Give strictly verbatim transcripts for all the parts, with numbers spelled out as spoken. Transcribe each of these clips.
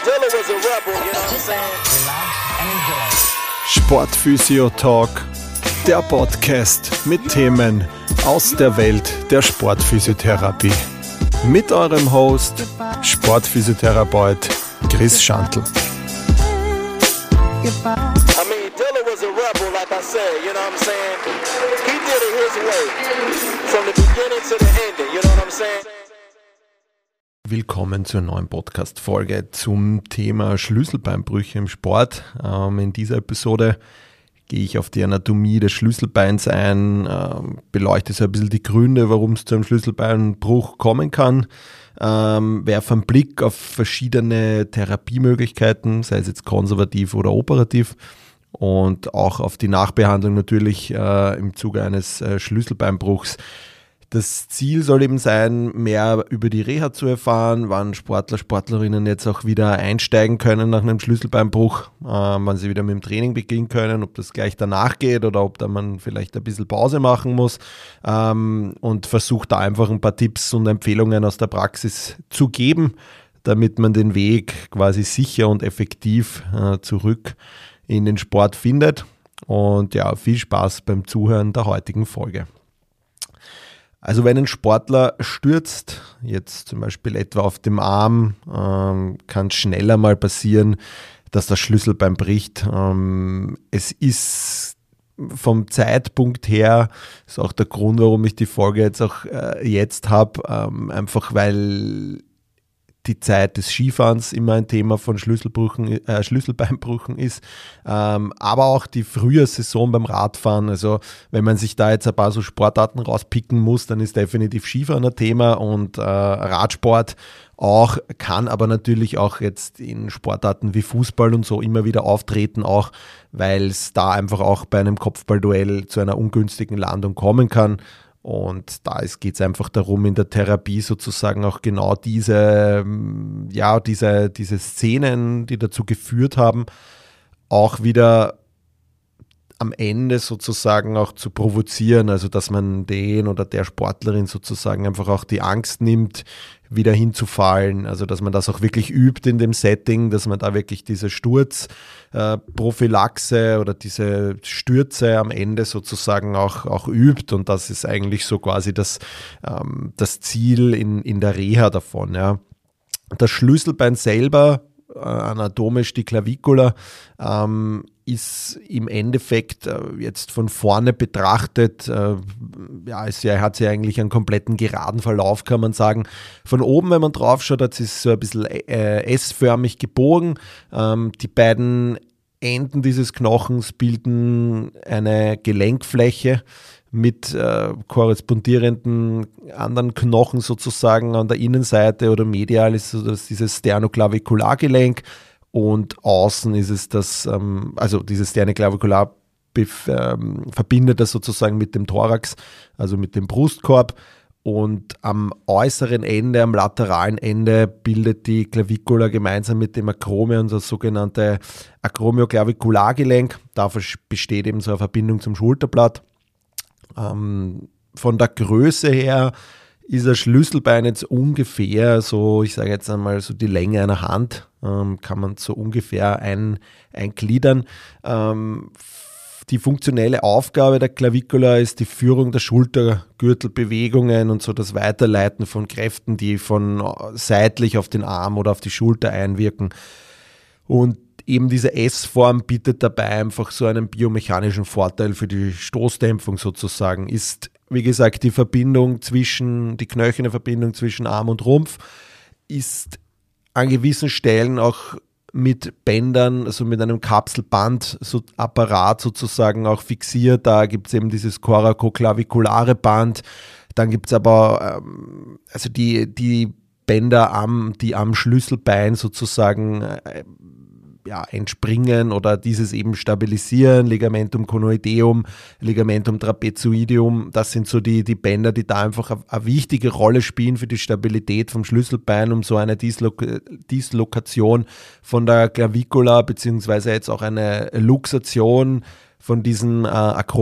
Dilla was a rebel, you know what I'm saying? Sportphysio Talk, der Podcast mit Themen aus der Welt der Sportphysiotherapie. Mit eurem Host, Sportphysiotherapeut Chris Schantl. I mean, Dilla was a rebel, like I said, you know what I'm saying? He did it his way, from the beginning to the ending, you know what I'm saying? Willkommen zur neuen Podcast-Folge zum Thema Schlüsselbeinbrüche im Sport. Ähm, in dieser Episode gehe ich auf die Anatomie des Schlüsselbeins ein, ähm, beleuchte so ein bisschen die Gründe, warum es zu einem Schlüsselbeinbruch kommen kann, ähm, werfe einen Blick auf verschiedene Therapiemöglichkeiten, sei es jetzt konservativ oder operativ, und auch auf die Nachbehandlung natürlich äh, im Zuge eines äh, Schlüsselbeinbruchs. Das Ziel soll eben sein, mehr über die Reha zu erfahren, wann Sportler, Sportlerinnen jetzt auch wieder einsteigen können nach einem Schlüsselbeinbruch, äh, wann sie wieder mit dem Training beginnen können, ob das gleich danach geht oder ob da man vielleicht ein bisschen Pause machen muss, ähm, und versucht da einfach ein paar Tipps und Empfehlungen aus der Praxis zu geben, damit man den Weg quasi sicher und effektiv äh, zurück in den Sport findet. Und ja, viel Spaß beim Zuhören der heutigen Folge. Also wenn ein Sportler stürzt, jetzt zum Beispiel etwa auf dem Arm, ähm, kann es schneller mal passieren, dass das Schlüsselbein bricht. Ähm, es ist vom Zeitpunkt her, ist auch der Grund, warum ich die Folge jetzt auch äh, jetzt habe, ähm, einfach weil die Zeit des Skifahrens immer ein Thema von Schlüsselbrüchen, äh, Schlüsselbeinbrüchen ist, ähm, aber auch die Frühjahrssaison beim Radfahren. Also wenn man sich da jetzt ein paar so Sportarten rauspicken muss, dann ist definitiv Skifahren ein Thema und äh, Radsport auch, kann aber natürlich auch jetzt in Sportarten wie Fußball und so immer wieder auftreten, auch weil es da einfach auch bei einem Kopfballduell zu einer ungünstigen Landung kommen kann. Und da geht es einfach darum, in der Therapie sozusagen auch genau diese, ja, diese, diese Szenen, die dazu geführt haben, auch wieder am Ende sozusagen auch zu provozieren, also dass man den oder der Sportlerin sozusagen einfach auch die Angst nimmt, wieder hinzufallen, also dass man das auch wirklich übt in dem Setting, dass man da wirklich diese Sturzprophylaxe äh, oder diese Stürze am Ende sozusagen auch, auch übt, und das ist eigentlich so quasi das, ähm, das Ziel in, in der Reha davon. Ja. Das Schlüsselbein selber, äh, anatomisch die Clavicula, ähm, ist im Endeffekt äh, jetzt von vorne betrachtet, äh, ja, es ja, hat ja eigentlich einen kompletten geraden Verlauf, kann man sagen. Von oben, wenn man drauf schaut, hat es so ein bisschen äh, S-förmig gebogen. Ähm, die beiden Enden dieses Knochens bilden eine Gelenkfläche mit äh, korrespondierenden anderen Knochen sozusagen an der Innenseite, oder medial ist so das, dieses Sternoclaviculargelenk. Und außen ist es das, ähm, also dieses Sternoclavicular bef- ähm, verbindet das sozusagen mit dem Thorax, also mit dem Brustkorb. Und am äußeren Ende, am lateralen Ende, bildet die Clavicula gemeinsam mit dem Acromion das sogenannte Acromioclaviculargelenk. Dafür besteht eben so eine Verbindung zum Schulterblatt. Ähm, von der Größe her ist ein Schlüsselbein jetzt ungefähr so, ich sage jetzt einmal so die Länge einer Hand, ähm, kann man so ungefähr ein, eingliedern. Ähm, die funktionelle Aufgabe der Clavicula ist die Führung der Schultergürtelbewegungen und so das Weiterleiten von Kräften, die von seitlich auf den Arm oder auf die Schulter einwirken. Und eben diese S-Form bietet dabei einfach so einen biomechanischen Vorteil für die Stoßdämpfung sozusagen, ist wie gesagt die Verbindung zwischen, die knöcherne Verbindung zwischen Arm und Rumpf ist an gewissen Stellen auch mit Bändern, also mit einem Kapselband, so Apparat sozusagen auch fixiert. Da gibt es eben dieses coracoclaviculare Band. Dann gibt es aber ähm, also die, die Bänder, am, die am Schlüsselbein sozusagen äh, ja, entspringen oder dieses eben stabilisieren, Ligamentum conoideum, Ligamentum trapezoideum, das sind so die, die Bänder, die da einfach eine, eine wichtige Rolle spielen für die Stabilität vom Schlüsselbein, um so eine Dislo- Dislokation von der Clavicula beziehungsweise jetzt auch eine Luxation von diesem äh,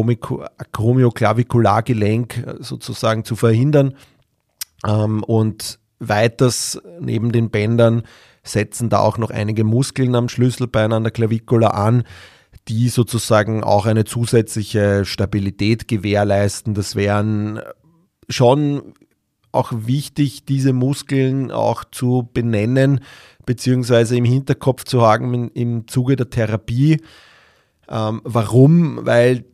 Acromioclaviculargelenk sozusagen zu verhindern. Ähm, und weiters neben den Bändern setzen da auch noch einige Muskeln am Schlüsselbein, an der Klavikula an, die sozusagen auch eine zusätzliche Stabilität gewährleisten. Das wären schon auch wichtig, diese Muskeln auch zu benennen, beziehungsweise im Hinterkopf zu haben im, im Zuge der Therapie. Ähm, warum? Weil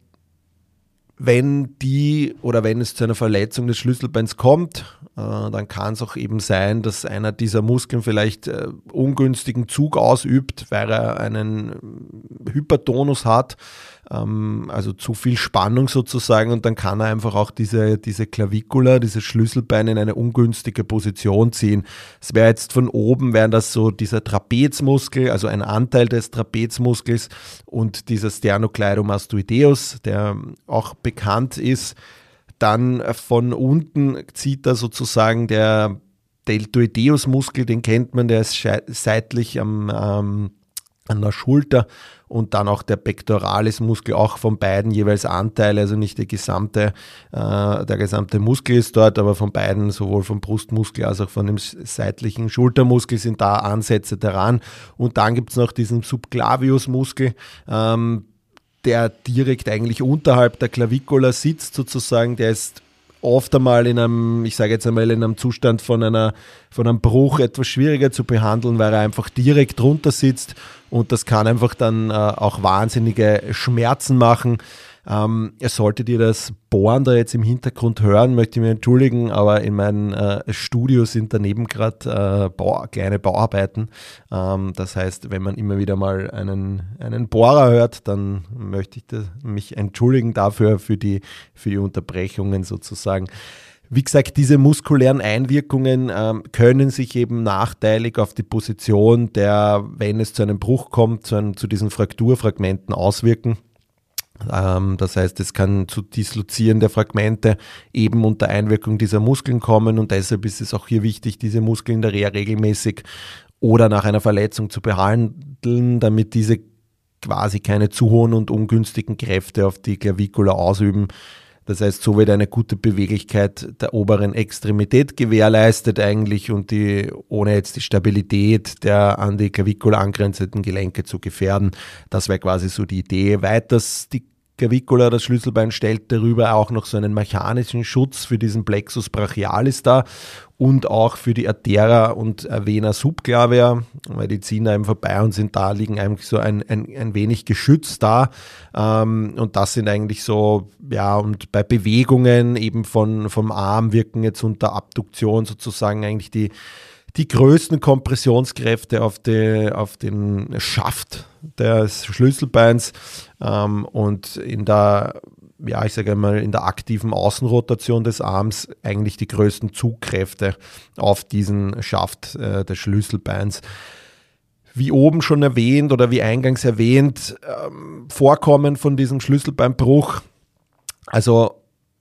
wenn die oder wenn es zu einer Verletzung des Schlüsselbeins kommt, äh, dann kann es auch eben sein, dass einer dieser Muskeln vielleicht äh, ungünstigen Zug ausübt, weil er einen Hypertonus hat, ähm, also zu viel Spannung sozusagen, und dann kann er einfach auch diese, diese Klavikula, dieses Schlüsselbein in eine ungünstige Position ziehen. Es wäre jetzt von oben, wäre das so dieser Trapezmuskel, also ein Anteil des Trapezmuskels, und dieser Sternocleidomastoideus, der auch bekannt ist. Dann von unten zieht er sozusagen der Deltoideusmuskel, den kennt man, der ist seitlich am, ähm, an der Schulter, und dann auch der Pectoralis-Muskel, auch von beiden jeweils Anteile, also nicht die gesamte, äh, der gesamte Muskel ist dort, aber von beiden, sowohl vom Brustmuskel als auch von dem seitlichen Schultermuskel sind da Ansätze daran. Und dann gibt es noch diesen Subclavius-Muskel, ähm, der direkt eigentlich unterhalb der Klavikula sitzt sozusagen, der ist oft einmal in einem, ich sage jetzt einmal in einem Zustand von einer von einem Bruch etwas schwieriger zu behandeln, weil er einfach direkt drunter sitzt, und das kann einfach dann äh, auch wahnsinnige Schmerzen machen. Ähm, solltet ihr das Bohren da jetzt im Hintergrund hören, möchte ich mich entschuldigen, aber in meinem äh, Studio sind daneben gerade äh, Bau, kleine Bauarbeiten. Ähm, das heißt, wenn man immer wieder mal einen, einen Bohrer hört, dann möchte ich das, mich entschuldigen dafür, für die, für die Unterbrechungen sozusagen. Wie gesagt, diese muskulären Einwirkungen ähm, können sich eben nachteilig auf die Position der, wenn es zu einem Bruch kommt, zu, einem, zu diesen Frakturfragmenten auswirken. Das heißt, es kann zu Dislozieren der Fragmente eben unter Einwirkung dieser Muskeln kommen, und deshalb ist es auch hier wichtig, diese Muskeln in der Reha regelmäßig oder nach einer Verletzung zu behandeln, damit diese quasi keine zu hohen und ungünstigen Kräfte auf die Klavikula ausüben. Das heißt, so wird eine gute Beweglichkeit der oberen Extremität gewährleistet eigentlich, und die, ohne jetzt die Stabilität der an die Klavikula angrenzenden Gelenke zu gefährden. Das wäre quasi so die Idee. Weiters die Klavikula, das Schlüsselbein, stellt darüber auch noch so einen mechanischen Schutz für diesen Plexus brachialis dar und auch für die Arteria und Vena subclavia, weil die ziehen da eben vorbei und sind da, liegen eigentlich so ein, ein, ein wenig geschützt da. Ähm, und das sind eigentlich so, ja, und bei Bewegungen eben von, vom Arm wirken jetzt unter Abduktion sozusagen eigentlich die die größten Kompressionskräfte auf, die, auf den Schaft des Schlüsselbeins, ähm, und in der, ja, ich sage mal, in der aktiven Außenrotation des Arms eigentlich die größten Zugkräfte auf diesen Schaft äh, des Schlüsselbeins. Wie oben schon erwähnt oder wie eingangs erwähnt, ähm, Vorkommen von diesem Schlüsselbeinbruch, also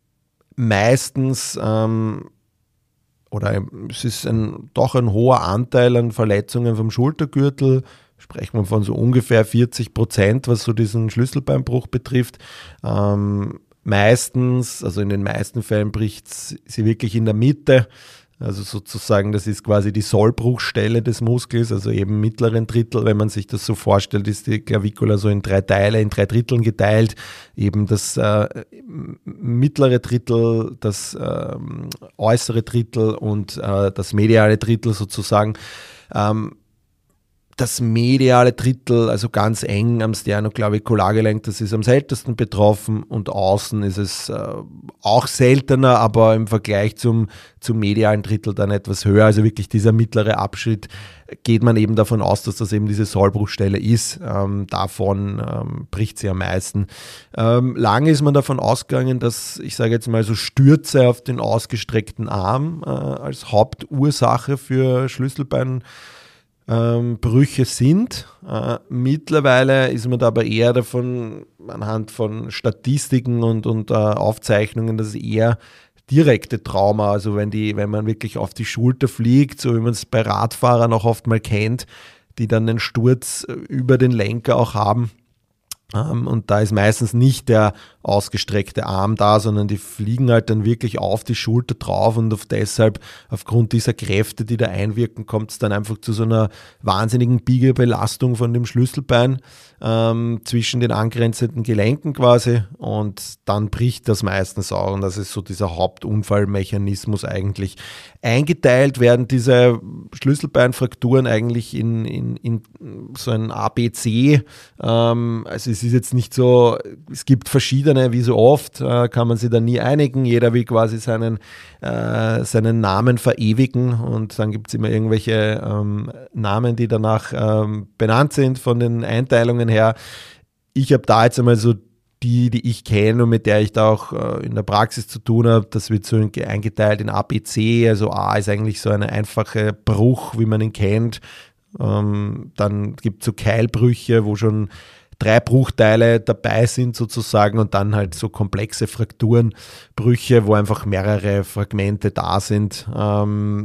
meistens ähm, oder es ist ein, doch ein hoher Anteil an Verletzungen vom Schultergürtel, sprechen wir von so ungefähr vierzig Prozent, was so diesen Schlüsselbeinbruch betrifft. Ähm, meistens, also in den meisten Fällen bricht sie wirklich in der Mitte, also sozusagen, das ist quasi die Sollbruchstelle des Muskels, also eben mittleren Drittel, wenn man sich das so vorstellt, ist die Klavikula so in drei Teile, in drei Dritteln geteilt, eben das äh, mittlere Drittel, das äh, äußere Drittel und äh, das mediale Drittel sozusagen. Ähm, Das mediale Drittel, also ganz eng am Sternoclaviculargelenk, das ist am seltensten betroffen, und außen ist es äh, auch seltener, aber im Vergleich zum, zum medialen Drittel dann etwas höher. Also wirklich dieser mittlere Abschnitt, geht man eben davon aus, dass das eben diese Sollbruchstelle ist. Ähm, davon ähm, bricht sie am meisten. Ähm, lange ist man davon ausgegangen, dass, ich sage jetzt mal so, Stürze auf den ausgestreckten Arm äh, als Hauptursache für Schlüsselbein Brüche sind. Äh, mittlerweile ist man da aber eher davon, anhand von Statistiken und, und äh, Aufzeichnungen, dass es eher direkte Trauma, also wenn, die, wenn man wirklich auf die Schulter fliegt, so wie man es bei Radfahrern auch oft mal kennt, die dann den Sturz über den Lenker auch haben, Ähm, und da ist meistens nicht der ausgestreckte Arm da, sondern die fliegen halt dann wirklich auf die Schulter drauf und auf deshalb, aufgrund dieser Kräfte, die da einwirken, kommt es dann einfach zu so einer wahnsinnigen Biegebelastung von dem Schlüsselbein ähm, zwischen den angrenzenden Gelenken quasi, und dann bricht das meistens auch, und das ist so dieser Hauptunfallmechanismus eigentlich. Eingeteilt werden diese Schlüsselbeinfrakturen eigentlich in, in, in so ein A B C, ähm, also es ist jetzt nicht so, es gibt verschiedene, wie so oft, äh, kann man sich da nie einigen. Jeder will quasi seinen, äh, seinen Namen verewigen, und dann gibt es immer irgendwelche ähm, Namen, die danach ähm, benannt sind von den Einteilungen her. Ich habe da jetzt einmal so die, die ich kenne und mit der ich da auch äh, in der Praxis zu tun habe. Das wird so eingeteilt in A B C, also A ist eigentlich so eine einfache Bruch, wie man ihn kennt. Ähm, dann gibt es so Keilbrüche, wo schon drei Bruchteile dabei sind sozusagen, und dann halt so komplexe Frakturenbrüche, wo einfach mehrere Fragmente da sind. Ähm,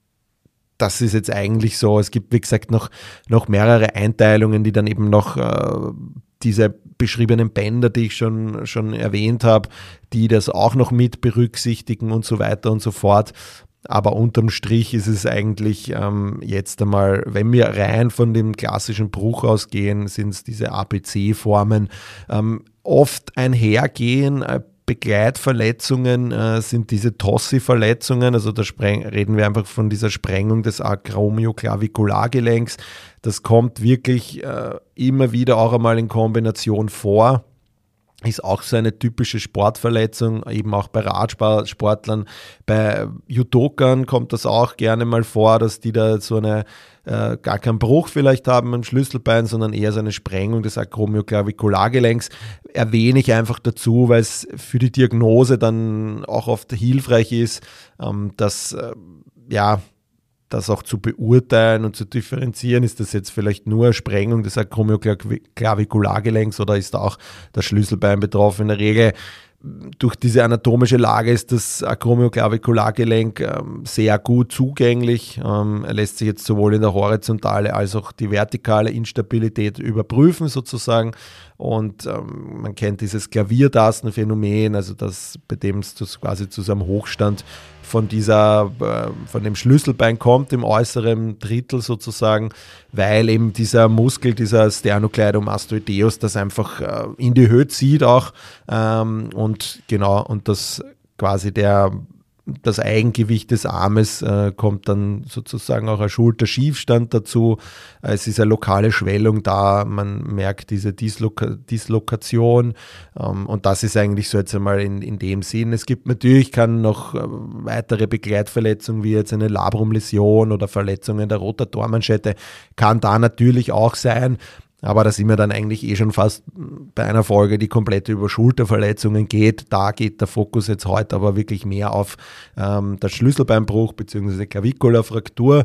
das ist jetzt eigentlich so. Es gibt, wie gesagt, noch, noch mehrere Einteilungen, die dann eben noch äh, diese beschriebenen Bänder, die ich schon, schon erwähnt habe, die das auch noch mit berücksichtigen und so weiter und so fort. Aber unterm Strich ist es eigentlich ähm, jetzt einmal, wenn wir rein von dem klassischen Bruch ausgehen, sind es diese A B C-Formen. Ähm, oft einhergehen, äh, Begleitverletzungen äh, sind diese Tossi-Verletzungen, also da spreng, reden wir einfach von dieser Sprengung des Acromioclaviculargelenks. Das kommt wirklich äh, immer wieder auch einmal in Kombination vor. Ist auch so eine typische Sportverletzung, eben auch bei Radsportlern. Bei Judokern kommt das auch gerne mal vor, dass die da so eine, äh, gar keinen Bruch vielleicht haben im Schlüsselbein, sondern eher so eine Sprengung des Acromioclaviculargelenks. Erwähne ich einfach dazu, weil es für die Diagnose dann auch oft hilfreich ist, ähm, dass, äh, ja, das auch zu beurteilen und zu differenzieren. Ist das jetzt vielleicht nur eine Sprengung des Acromioclaviculargelenks oder ist da auch das Schlüsselbein betroffen? In der Regel, durch diese anatomische Lage, ist das Acromioclaviculargelenk ähm, sehr gut zugänglich. Ähm, er lässt sich jetzt sowohl in der horizontale als auch die vertikale Instabilität überprüfen sozusagen. Und ähm, man kennt dieses Klaviertastenphänomen, also das, bei dem es quasi zu so einem Hochstand von dieser, äh, von dem Schlüsselbein kommt, im äußeren Drittel sozusagen, weil eben dieser Muskel, dieser Sternocleidomastoideus, das einfach äh, in die Höhe zieht auch, ähm, und genau, und das quasi der das Eigengewicht des Armes äh, kommt dann sozusagen auch ein Schulterschiefstand dazu. Es ist eine lokale Schwellung da, man merkt diese Disloka- Dislokation ähm, und das ist eigentlich so jetzt einmal in, in dem Sinn. Es gibt natürlich, kann noch äh, weitere Begleitverletzungen wie jetzt eine Labrumläsion oder Verletzungen der Rotatormanschette, kann da natürlich auch sein. Aber da sind wir dann eigentlich eh schon fast bei einer Folge, die komplett über Schulterverletzungen geht. Da geht der Fokus jetzt heute aber wirklich mehr auf ähm, das Schlüsselbeinbruch bzw. Klavikularfraktur.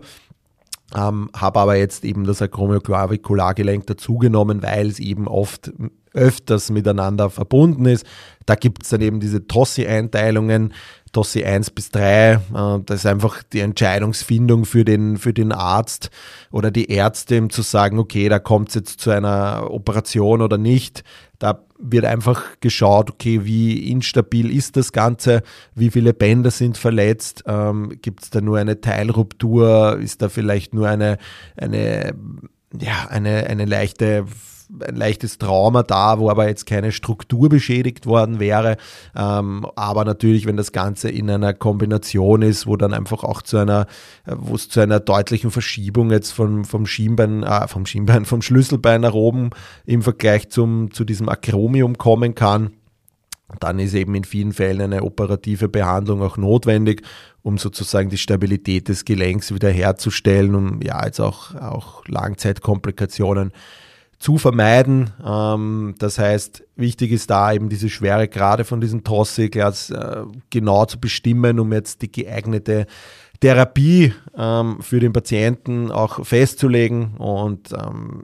Ähm, habe aber jetzt eben das Acromioclaviculargelenk dazugenommen, weil es eben oft öfters miteinander verbunden ist. Da gibt es dann eben diese Tossi-Einteilungen, Tossi eins bis drei, äh, das ist einfach die Entscheidungsfindung für den, für den Arzt oder die Ärzte, um zu sagen, okay, da kommt es jetzt zu einer Operation oder nicht. Da wird einfach geschaut, okay, wie instabil ist das Ganze, wie viele Bänder sind verletzt, ähm, gibt es da nur eine Teilruptur, ist da vielleicht nur eine, eine, ja, eine, eine leichte ein leichtes Trauma da, wo aber jetzt keine Struktur beschädigt worden wäre. Ähm, aber natürlich, wenn das Ganze in einer Kombination ist, wo dann einfach auch zu einer, wo es zu einer deutlichen Verschiebung jetzt vom, vom Schienbein, äh, vom Schienbein, vom Schlüsselbein nach oben im Vergleich zum, zu diesem Akromium kommen kann, dann ist eben in vielen Fällen eine operative Behandlung auch notwendig, um sozusagen die Stabilität des Gelenks wiederherzustellen, um ja jetzt auch, auch Langzeitkomplikationen zu vermeiden. Ähm, das heißt, wichtig ist da eben diese Schwere gerade von diesem Tossi-Glas äh, genau zu bestimmen, um jetzt die geeignete Therapie ähm, für den Patienten auch festzulegen. Und ähm,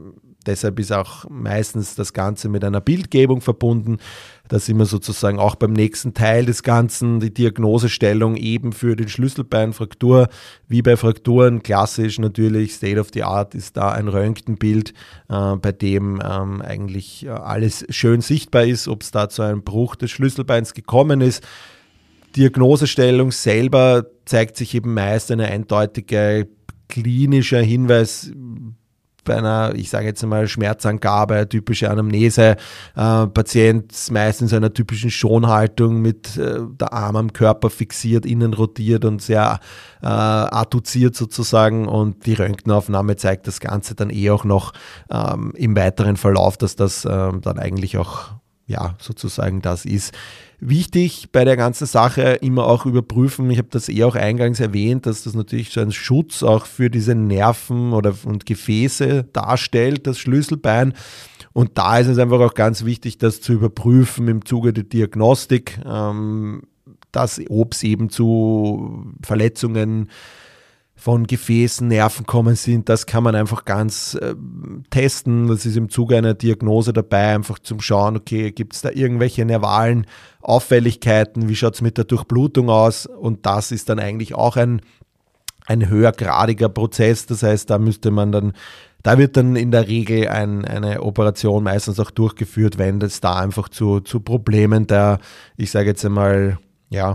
deshalb ist auch meistens das Ganze mit einer Bildgebung verbunden, dass immer sozusagen auch beim nächsten Teil des Ganzen die Diagnosestellung eben für die Schlüsselbeinfraktur, wie bei Frakturen klassisch natürlich, State of the Art ist da ein Röntgenbild, äh, bei dem ähm, eigentlich alles schön sichtbar ist, ob es da zu einem Bruch des Schlüsselbeins gekommen ist. Diagnosestellung selber zeigt sich eben meist eine eindeutige klinischer Hinweis bei einer, ich sage jetzt einmal, Schmerzangabe, typische Anamnese, äh, Patient meistens in einer typischen Schonhaltung mit äh, der Arm am Körper fixiert, innen rotiert und sehr äh, adduziert sozusagen, und die Röntgenaufnahme zeigt das Ganze dann eh auch noch ähm, im weiteren Verlauf, dass das äh, dann eigentlich auch ja sozusagen das ist. Wichtig bei der ganzen Sache immer auch überprüfen, ich habe das eh auch eingangs erwähnt, dass das natürlich so ein Schutz auch für diese Nerven oder und Gefäße darstellt, das Schlüsselbein. Und da ist es einfach auch ganz wichtig, das zu überprüfen im Zuge der Diagnostik, ähm, dass ob es eben zu Verletzungen von Gefäßen, Nerven kommen sind, das kann man einfach ganz äh, testen. Das ist im Zuge einer Diagnose dabei, einfach zum Schauen, okay, gibt es da irgendwelche nervalen Auffälligkeiten, wie schaut es mit der Durchblutung aus? Und das ist dann eigentlich auch ein, ein höhergradiger Prozess. Das heißt, da müsste man dann, da wird dann in der Regel ein, eine Operation meistens auch durchgeführt, wenn es da einfach zu, zu Problemen der, ich sage jetzt einmal, ja,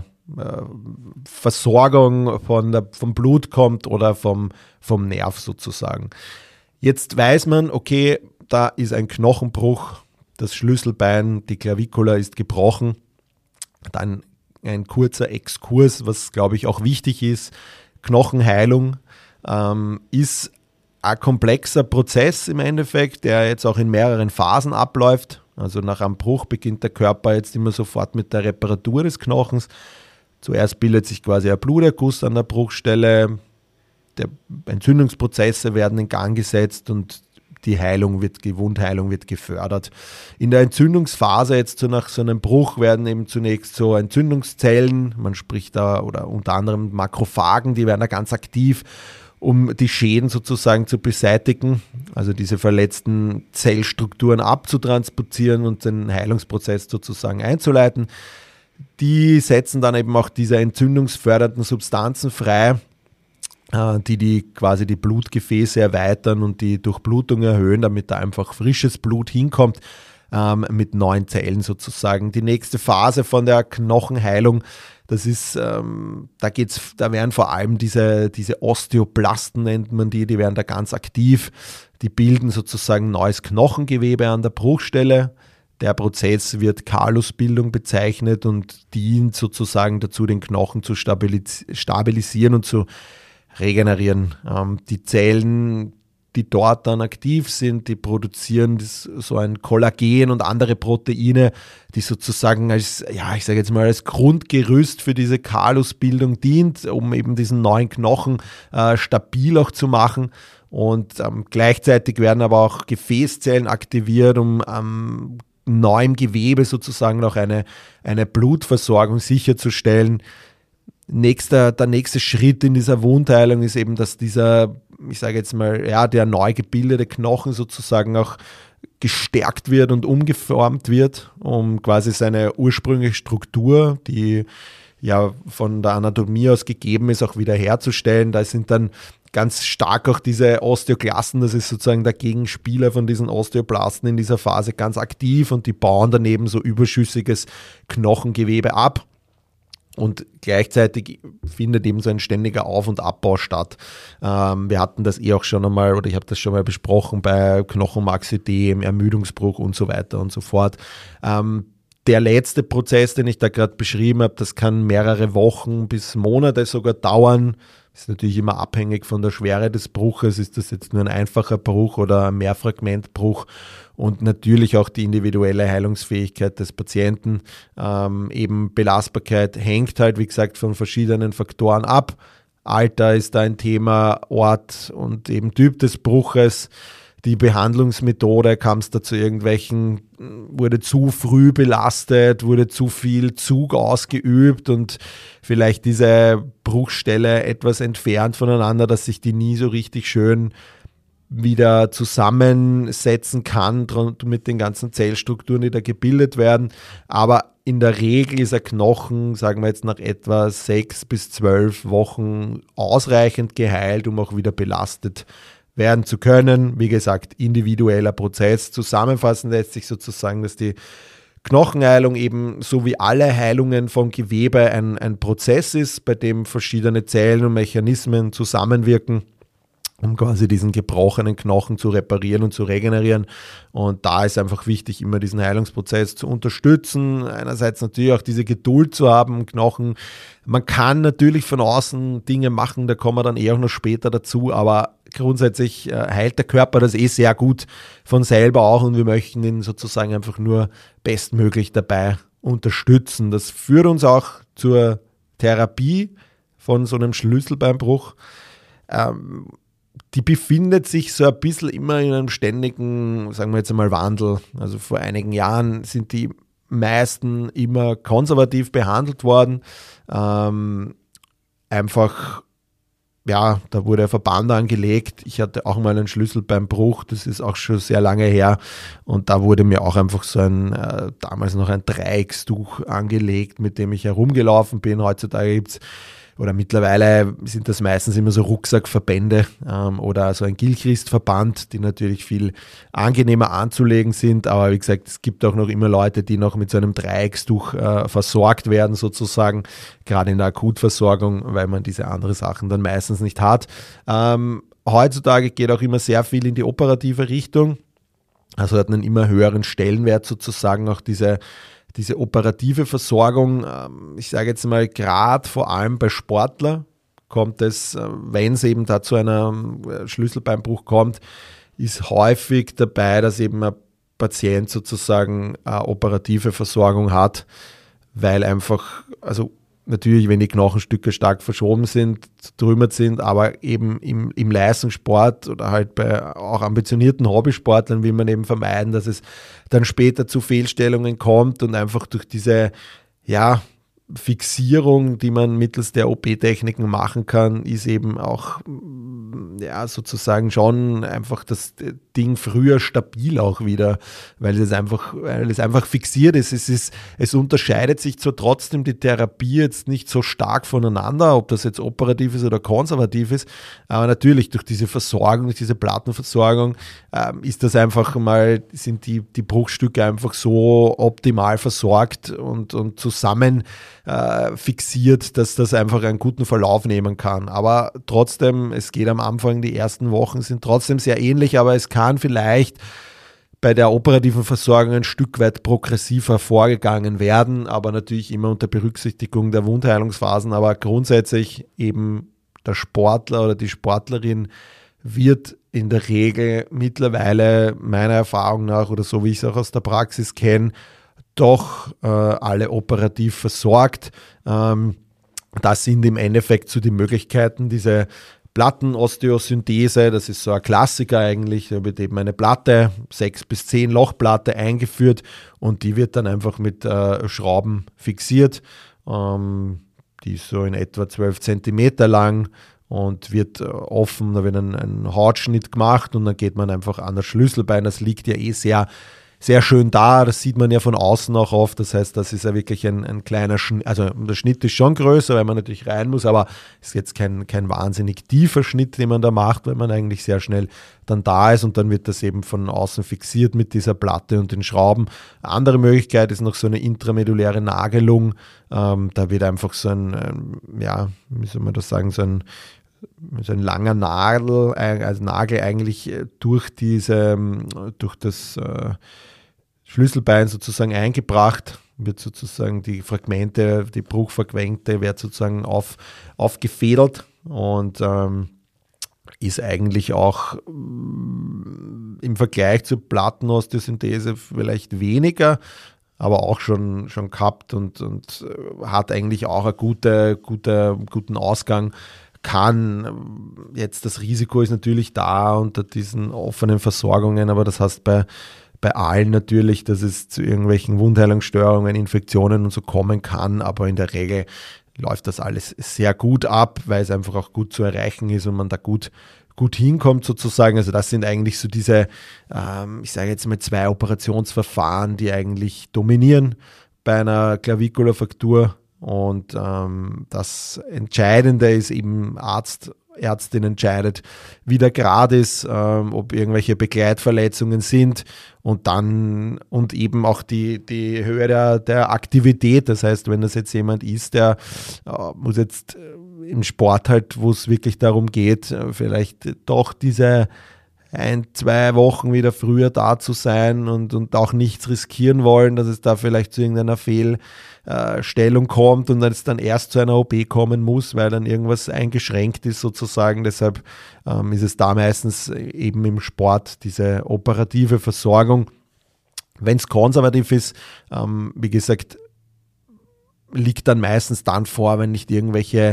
Versorgung von der, vom Blut kommt oder vom, vom Nerv sozusagen. Jetzt weiß man, okay, da ist ein Knochenbruch, das Schlüsselbein, die Klavikula ist gebrochen. Dann ein kurzer Exkurs, was glaube ich auch wichtig ist. Knochenheilung ähm, ist ein komplexer Prozess im Endeffekt, der jetzt auch in mehreren Phasen abläuft. Also nach einem Bruch beginnt der Körper jetzt immer sofort mit der Reparatur des Knochens. Zuerst bildet sich quasi ein Bluterguss an der Bruchstelle, der Entzündungsprozesse werden in Gang gesetzt und die Heilung wird, die Wundheilung wird gefördert. In der Entzündungsphase jetzt so nach so einem Bruch werden eben zunächst so Entzündungszellen, man spricht da oder unter anderem Makrophagen, die werden da ganz aktiv, um die Schäden sozusagen zu beseitigen, also diese verletzten Zellstrukturen abzutransportieren und den Heilungsprozess sozusagen einzuleiten. Die setzen dann eben auch diese entzündungsfördernden Substanzen frei, die, die quasi die Blutgefäße erweitern und die Durchblutung erhöhen, damit da einfach frisches Blut hinkommt, ähm, mit neuen Zellen sozusagen. Die nächste Phase von der Knochenheilung, das ist, ähm, da geht's, da werden vor allem diese, diese Osteoplasten, nennt man die, die werden da ganz aktiv. Die bilden sozusagen neues Knochengewebe an der Bruchstelle. Der Prozess wird Kalusbildung bezeichnet und dient sozusagen dazu, den Knochen zu stabilis- stabilisieren und zu regenerieren. Ähm, die Zellen, die dort dann aktiv sind, die produzieren das, so ein Kollagen und andere Proteine, die sozusagen als, ja, ich sage jetzt mal, als Grundgerüst für diese Kalusbildung dient, um eben diesen neuen Knochen äh, stabil auch zu machen. Und ähm, gleichzeitig werden aber auch Gefäßzellen aktiviert, um ähm, neuem Gewebe sozusagen noch eine, eine Blutversorgung sicherzustellen. Nächster, der nächste Schritt in dieser Wundheilung ist eben, dass dieser, ich sage jetzt mal, ja, der neu gebildete Knochen sozusagen auch gestärkt wird und umgeformt wird, um quasi seine ursprüngliche Struktur, die ja von der Anatomie aus gegeben ist, auch wieder herzustellen. Da sind dann ganz stark auch diese Osteoklasten, das ist sozusagen der Gegenspieler von diesen Osteoplasten in dieser Phase, ganz aktiv und die bauen daneben so überschüssiges Knochengewebe ab. Und gleichzeitig findet eben so ein ständiger Auf- und Abbau statt. Ähm, wir hatten das eh auch schon einmal, oder ich habe das schon mal besprochen bei Knochenmarksödem, Ermüdungsbruch und so weiter und so fort. Ähm, der letzte Prozess, den ich da gerade beschrieben habe, das kann mehrere Wochen bis Monate sogar dauern. Das ist natürlich immer abhängig von der Schwere des Bruches. Ist das jetzt nur ein einfacher Bruch oder ein Mehrfragmentbruch? Und natürlich auch die individuelle Heilungsfähigkeit des Patienten. Ähm, eben Belastbarkeit hängt halt, wie gesagt, von verschiedenen Faktoren ab. Alter ist da ein Thema, Ort und eben Typ des Bruches. Die Behandlungsmethode, kam es da zu irgendwelchen, wurde zu früh belastet, wurde zu viel Zug ausgeübt und vielleicht diese Bruchstelle etwas entfernt voneinander, dass sich die nie so richtig schön wieder zusammensetzen kann mit den ganzen Zellstrukturen, die da gebildet werden. Aber in der Regel ist ein Knochen, sagen wir jetzt nach etwa sechs bis zwölf Wochen ausreichend geheilt, um auch wieder belastet werden zu können. Wie gesagt, individueller Prozess. Zusammenfassen lässt sich sozusagen, dass die Knochenheilung eben so wie alle Heilungen vom Gewebe ein, ein Prozess ist, bei dem verschiedene Zellen und Mechanismen zusammenwirken, um quasi diesen gebrochenen Knochen zu reparieren und zu regenerieren. Und da ist einfach wichtig, immer diesen Heilungsprozess zu unterstützen. Einerseits natürlich auch diese Geduld zu haben, Knochen. Man kann natürlich von außen Dinge machen, da kommen wir dann eh auch noch später dazu, aber grundsätzlich heilt der Körper das eh sehr gut von selber auch und wir möchten ihn sozusagen einfach nur bestmöglich dabei unterstützen. Das führt uns auch zur Therapie von so einem Schlüsselbeinbruch. Ähm, Die befindet sich so ein bisschen immer in einem ständigen, sagen wir jetzt einmal, Wandel. Also vor einigen Jahren sind die meisten immer konservativ behandelt worden. Ähm, einfach, ja, da wurde ein Verband angelegt. Ich hatte auch mal einen Schlüsselbeinbruch, das ist auch schon sehr lange her. Und da wurde mir auch einfach so ein, äh, damals noch ein Dreieckstuch angelegt, mit dem ich herumgelaufen bin. Heutzutage gibt es oder mittlerweile sind das meistens immer so Rucksackverbände ähm, oder so ein Gilchrist-Verband, die natürlich viel angenehmer anzulegen sind. Aber wie gesagt, es gibt auch noch immer Leute, die noch mit so einem Dreieckstuch äh, versorgt werden sozusagen, gerade in der Akutversorgung, weil man diese anderen Sachen dann meistens nicht hat. Ähm, heutzutage geht auch immer sehr viel in die operative Richtung. Also hat einen immer höheren Stellenwert sozusagen auch diese Diese operative Versorgung, ich sage jetzt mal, gerade vor allem bei Sportlern kommt es, wenn es eben da zu einem Schlüsselbeinbruch kommt, ist häufig dabei, dass eben ein Patient sozusagen eine operative Versorgung hat, weil einfach, also natürlich, wenn die Knochenstücke stark verschoben sind, zertrümmert sind, aber eben im, im Leistungssport oder halt bei auch ambitionierten Hobbysportlern will man eben vermeiden, dass es dann später zu Fehlstellungen kommt und einfach durch diese, ja, Fixierung, die man mittels der O P-Techniken machen kann, ist eben auch, ja, sozusagen schon einfach das Ding früher stabil auch wieder, weil es einfach, weil es einfach fixiert ist. Es ist, es unterscheidet sich zwar trotzdem die Therapie jetzt nicht so stark voneinander, ob das jetzt operativ ist oder konservativ ist, aber natürlich durch diese Versorgung, durch diese Plattenversorgung ähm, ist das einfach mal, sind die, die Bruchstücke einfach so optimal versorgt und, und zusammen fixiert, dass das einfach einen guten Verlauf nehmen kann. Aber trotzdem, es geht am Anfang, die ersten Wochen sind trotzdem sehr ähnlich, aber es kann vielleicht bei der operativen Versorgung ein Stück weit progressiver vorgegangen werden, aber natürlich immer unter Berücksichtigung der Wundheilungsphasen. Aber grundsätzlich eben der Sportler oder die Sportlerin wird in der Regel mittlerweile meiner Erfahrung nach oder so wie ich es auch aus der Praxis kenne, doch äh, alle operativ versorgt. Ähm, das sind im Endeffekt so die Möglichkeiten, diese Plattenosteosynthese, das ist so ein Klassiker eigentlich, da wird eben eine Platte, sechs bis zehn Lochplatte eingeführt und die wird dann einfach mit äh, Schrauben fixiert. Ähm, die ist so in etwa zwölf Zentimeter lang und wird äh, offen, da wird ein, ein Hautschnitt gemacht und dann geht man einfach an das Schlüsselbein, das liegt ja eh sehr sehr schön da, das sieht man ja von außen auch oft, das heißt, das ist ja wirklich ein, ein kleiner Schnitt, also der Schnitt ist schon größer, weil man natürlich rein muss, aber es ist jetzt kein, kein wahnsinnig tiefer Schnitt, den man da macht, weil man eigentlich sehr schnell dann da ist und dann wird das eben von außen fixiert mit dieser Platte und den Schrauben. Andere Möglichkeit ist noch so eine intrameduläre Nagelung, ähm, da wird einfach so ein, ein, ja, wie soll man das sagen, so ein so ein langer Nagel, also Nagel eigentlich durch diese, durch das äh, Schlüsselbein sozusagen eingebracht, wird sozusagen die Fragmente, die Bruchfragmente wird sozusagen auf, aufgefädelt und ähm, ist eigentlich auch ähm, im Vergleich zur Plattenosteosynthese vielleicht weniger, aber auch schon, schon gehabt und, und hat eigentlich auch einen gute, gute, guten Ausgang. Kann, jetzt das Risiko ist natürlich da unter diesen offenen Versorgungen, aber das heißt bei, bei allen natürlich, dass es zu irgendwelchen Wundheilungsstörungen, Infektionen und so kommen kann, aber in der Regel läuft das alles sehr gut ab, weil es einfach auch gut zu erreichen ist und man da gut, gut hinkommt sozusagen. Also das sind eigentlich so diese, ähm, ich sage jetzt mal zwei Operationsverfahren, die eigentlich dominieren bei einer Klavikulafraktur. Und ähm, das Entscheidende ist eben Arzt, Ärztin entscheidet, wie der Grad ist, ähm, ob irgendwelche Begleitverletzungen sind und dann und eben auch die, die Höhe der, der Aktivität. Das heißt, wenn das jetzt jemand ist, der äh, muss jetzt im Sport halt, wo es wirklich darum geht, vielleicht doch diese ein, zwei Wochen wieder früher da zu sein und, und auch nichts riskieren wollen, dass es da vielleicht zu irgendeiner Fehlstellung kommt und es dann erst zu einer O P kommen muss, weil dann irgendwas eingeschränkt ist sozusagen. Deshalb ähm, ist es da meistens eben im Sport diese operative Versorgung. Wenn es konservativ ist, ähm, wie gesagt, liegt dann meistens dann vor, wenn nicht irgendwelche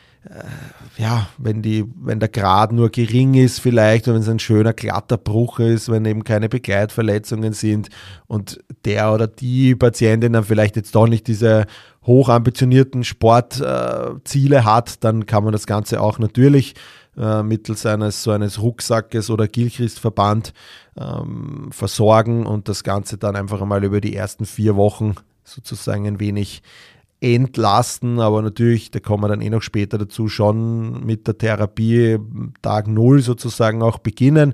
ja, wenn die, wenn der Grad nur gering ist vielleicht, oder wenn es ein schöner glatter Bruch ist, wenn eben keine Begleitverletzungen sind und der oder die Patientin dann vielleicht jetzt doch nicht diese hochambitionierten Sportziele äh, hat, dann kann man das Ganze auch natürlich äh, mittels eines so eines Rucksackes oder Gilchrist-Verband ähm, versorgen und das Ganze dann einfach einmal über die ersten vier Wochen sozusagen ein wenig entlasten, aber natürlich, da kommen wir dann eh noch später dazu, schon mit der Therapie Tag Null sozusagen auch beginnen.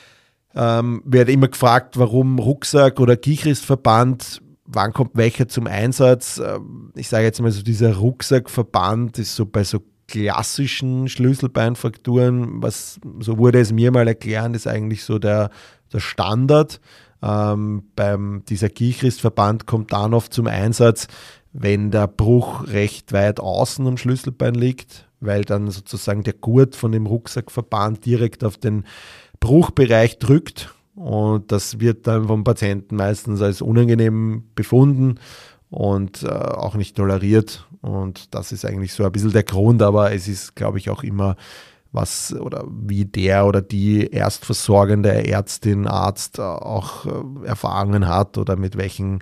Ähm, werde immer gefragt, warum Rucksack oder Gilchrist-Verband, wann kommt welcher zum Einsatz? Ähm, ich sage jetzt mal so, dieser Rucksackverband ist so bei so klassischen Schlüsselbeinfrakturen, was, so wurde es mir mal erklärt, ist eigentlich so der, der Standard. Ähm, beim, dieser Gilchrist-Verband kommt dann oft zum Einsatz, wenn der Bruch recht weit außen am Schlüsselbein liegt, weil dann sozusagen der Gurt von dem Rucksackverband direkt auf den Bruchbereich drückt und das wird dann vom Patienten meistens als unangenehm befunden und äh, auch nicht toleriert und das ist eigentlich so ein bisschen der Grund, aber es ist, glaube ich, auch immer was oder wie der oder die erstversorgende Ärztin, Arzt auch äh, Erfahrungen hat oder mit welchen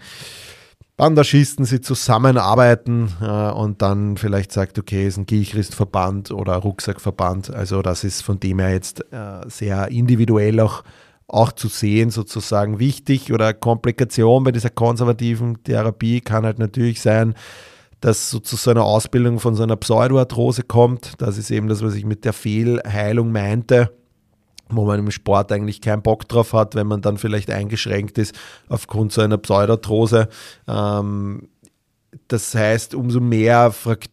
Bandagisten sie zusammenarbeiten äh, und dann vielleicht sagt, okay, ist ein Gilchrist-Verband oder Rucksackverband. Also das ist von dem her jetzt äh, sehr individuell auch, auch zu sehen, sozusagen wichtig. Oder Komplikation bei dieser konservativen Therapie kann halt natürlich sein, dass so zu so einer Ausbildung von so einer Pseudoarthrose kommt. Das ist eben das, was ich mit der Fehlheilung meinte, wo man im Sport eigentlich keinen Bock drauf hat, wenn man dann vielleicht eingeschränkt ist aufgrund so einer Pseudoarthrose. Ähm, das heißt, umso mehr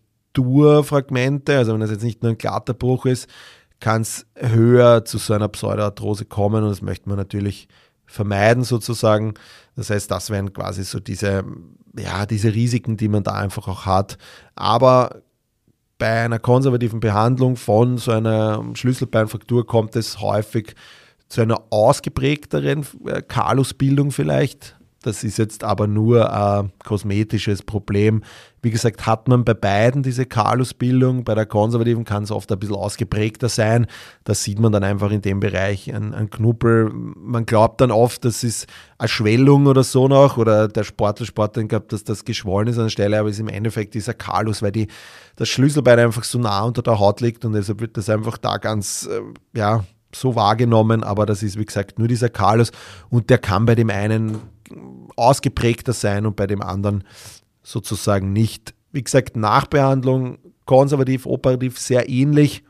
Frakturfragmente, also wenn das jetzt nicht nur ein glatter Bruch ist, kann es höher zu so einer Pseudoarthrose kommen und das möchte man natürlich vermeiden sozusagen. Das heißt, das wären quasi so diese, ja, diese Risiken, die man da einfach auch hat. Aber bei einer konservativen Behandlung von so einer Schlüsselbeinfraktur kommt es häufig zu einer ausgeprägteren Kalusbildung vielleicht. Das ist jetzt aber nur ein kosmetisches Problem. Wie gesagt, hat man bei beiden diese Kalusbildung. Bei der konservativen kann es oft ein bisschen ausgeprägter sein. Das sieht man dann einfach in dem Bereich, ein, ein Knubbel. Man glaubt dann oft, das ist eine Schwellung oder so noch, oder der Sportler, Sportlerin glaubt, dass das geschwollen ist an der Stelle, aber es ist im Endeffekt dieser Kalus, weil die, das Schlüsselbein einfach so nah unter der Haut liegt und deshalb wird das einfach da ganz, äh, ja, so wahrgenommen, aber das ist, wie gesagt, nur dieser Kalus und der kann bei dem einen ausgeprägter sein und bei dem anderen sozusagen nicht. Wie gesagt, Nachbehandlung, konservativ, operativ sehr ähnlich,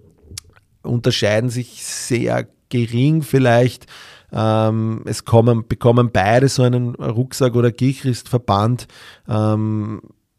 unterscheiden sich sehr gering vielleicht. Ähm, es kommen, bekommen beide so einen Rucksack- oder Gilchrist-Verband. Ähm,